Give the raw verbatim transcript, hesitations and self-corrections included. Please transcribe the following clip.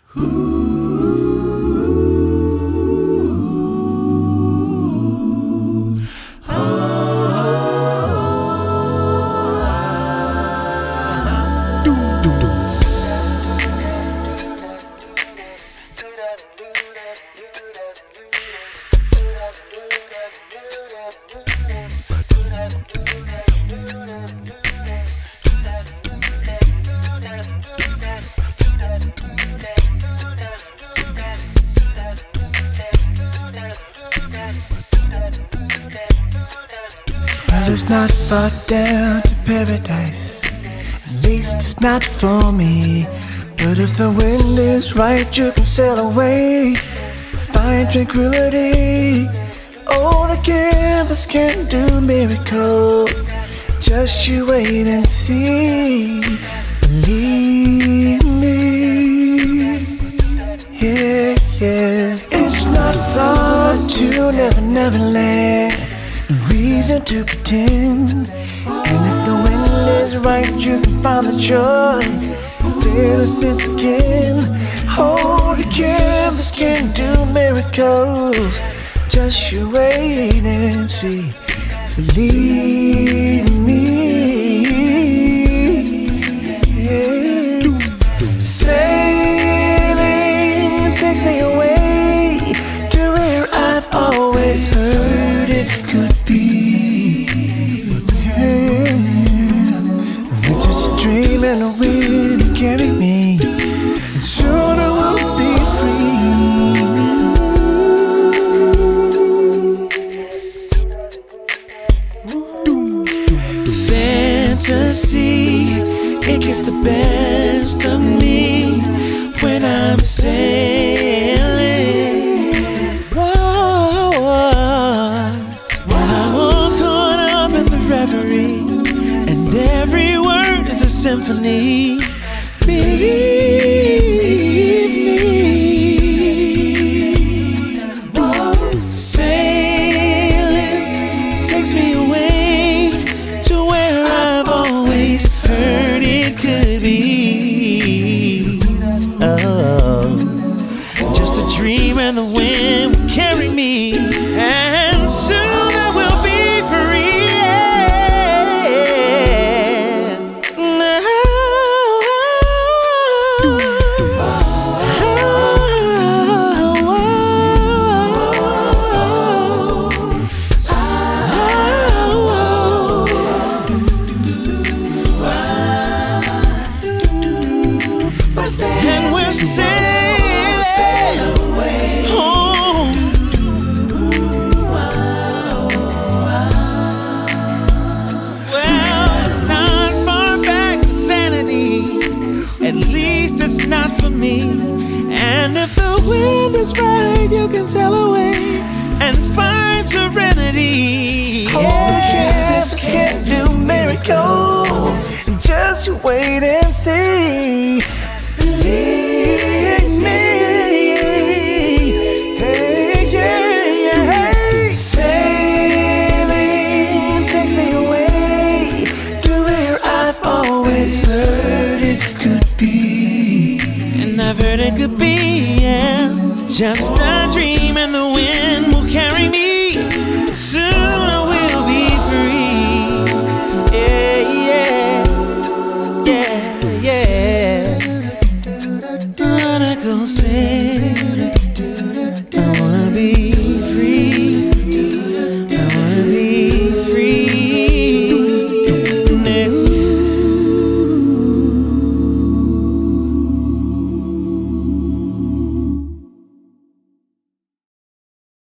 Well, it's not far down to paradise. At least it's not for me. But if the wind is right, you can sail away. Find tranquility. Oh, the canvas can do miracles. Just you wait and see. Believe me. Yeah, yeah. It's not far to Never Never Land. No reason to pretend. And if the wind is right, you can find the joy of innocence again. Oh, the canvas can do miracles. Just you wait and see. Believe me. Yeah. Sailing takes me away to where I've always heard it could be. Yeah. It's just a dream and a wind to carry me. And soon I will be free. Fantasy, it gets the best of me when I'm sailing. Whoa, when I'm all caught up in the reverie, and every word is a symphony. Believe me. Whoa. Sailing takes me away to where I've always heard it could be. Oh, just a dream and the wind will carry me, and soon I will be free. And we're sailing home. Well, it's not far back to sanity. At least it's not for me. And if the wind is right, you can sail away and find serenity. Oh, yeah, the can't do miracles. Just wait and see. Believe me. Hey, yeah, yeah, hey. Sailing takes me away to where I've always heard it could be. And I've heard it could be, yeah. Just a dream and the wind will carry me. Soon I will be free. Yeah, yeah, yeah. Gonna go say